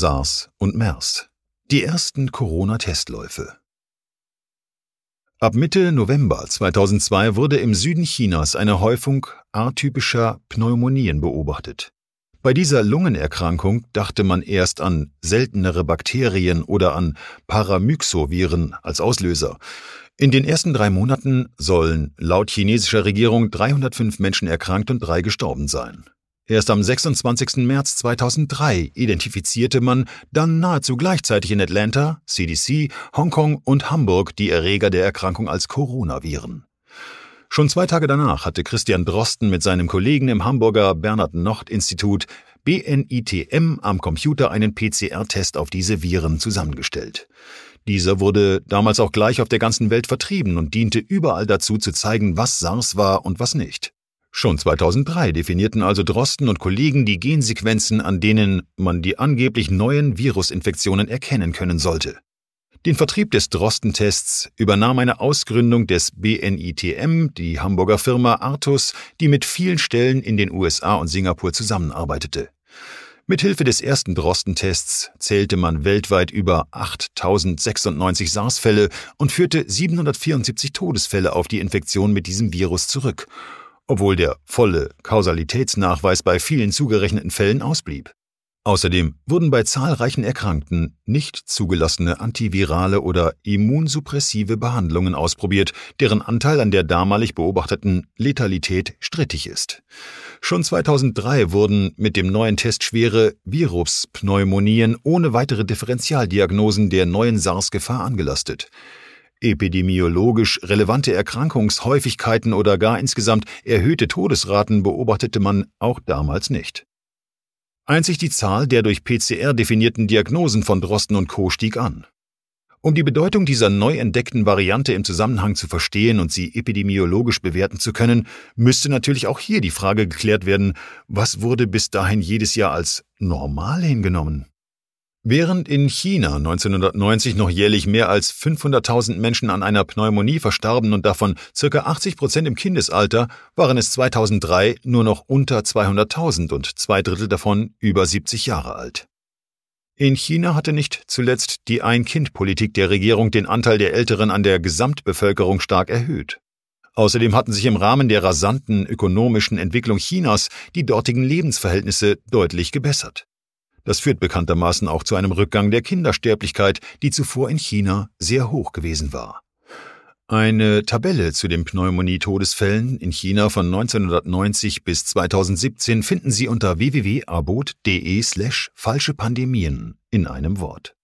SARS und MERS. Die ersten Corona-Testläufe. Ab Mitte November 2002 wurde im Süden Chinas eine Häufung atypischer Pneumonien beobachtet. Bei dieser Lungenerkrankung dachte man erst an seltenere Bakterien oder an Paramyxoviren als Auslöser. In den ersten 3 Monaten sollen laut chinesischer Regierung 305 Menschen erkrankt und 3 gestorben sein. Erst am 26. März 2003 identifizierte man dann nahezu gleichzeitig in Atlanta, CDC, Hongkong und Hamburg die Erreger der Erkrankung als Coronaviren. Schon 2 Tage danach hatte Christian Drosten mit seinem Kollegen im Hamburger Bernhard-Nocht-Institut BNITM am Computer einen PCR-Test auf diese Viren zusammengestellt. Dieser wurde damals auch gleich auf der ganzen Welt vertrieben und diente überall dazu zu zeigen, was SARS war und was nicht. Schon 2003 definierten also Drosten und Kollegen die Gensequenzen, an denen man die angeblich neuen Virusinfektionen erkennen können sollte. Den Vertrieb des Drosten-Tests übernahm eine Ausgründung des BNITM, die Hamburger Firma Artus, die mit vielen Stellen in den USA und Singapur zusammenarbeitete. Mithilfe des ersten Drosten-Tests zählte man weltweit über 8.096 SARS-Fälle und führte 774 Todesfälle auf die Infektion mit diesem Virus zurück, obwohl der volle Kausalitätsnachweis bei vielen zugerechneten Fällen ausblieb. Außerdem wurden bei zahlreichen Erkrankten nicht zugelassene antivirale oder immunsuppressive Behandlungen ausprobiert, deren Anteil an der damalig beobachteten Letalität strittig ist. Schon 2003 wurden mit dem neuen Test schwere Viruspneumonien ohne weitere Differentialdiagnosen der neuen SARS-Gefahr angelastet. Epidemiologisch relevante Erkrankungshäufigkeiten oder gar insgesamt erhöhte Todesraten beobachtete man auch damals nicht. Einzig die Zahl der durch PCR definierten Diagnosen von Drosten und Co. stieg an. Um die Bedeutung dieser neu entdeckten Variante im Zusammenhang zu verstehen und sie epidemiologisch bewerten zu können, müsste natürlich auch hier die Frage geklärt werden, was wurde bis dahin jedes Jahr als normal hingenommen? Während in China 1990 noch jährlich mehr als 500.000 Menschen an einer Pneumonie verstarben und davon ca. 80% im Kindesalter, waren es 2003 nur noch unter 200.000 und 2/3 davon über 70 Jahre alt. In China hatte nicht zuletzt die Ein-Kind-Politik der Regierung den Anteil der Älteren an der Gesamtbevölkerung stark erhöht. Außerdem hatten sich im Rahmen der rasanten ökonomischen Entwicklung Chinas die dortigen Lebensverhältnisse deutlich gebessert. Das führt bekanntermaßen auch zu einem Rückgang der Kindersterblichkeit, die zuvor in China sehr hoch gewesen war. Eine Tabelle zu den Pneumonie-Todesfällen in China von 1990 bis 2017 finden Sie unter www.abot.de/falschepandemien in einem Wort.